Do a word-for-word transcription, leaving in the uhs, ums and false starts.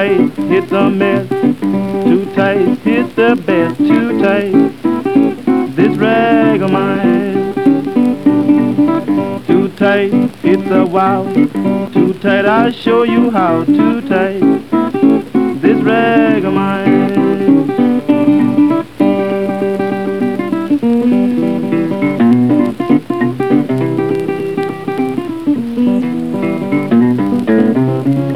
tight, it's a mess. Too tight, it's the best. Too tight, this rag of mine. Too tight, it's a wow. Too tight, I'll show you how. Too tight, this rag of mine.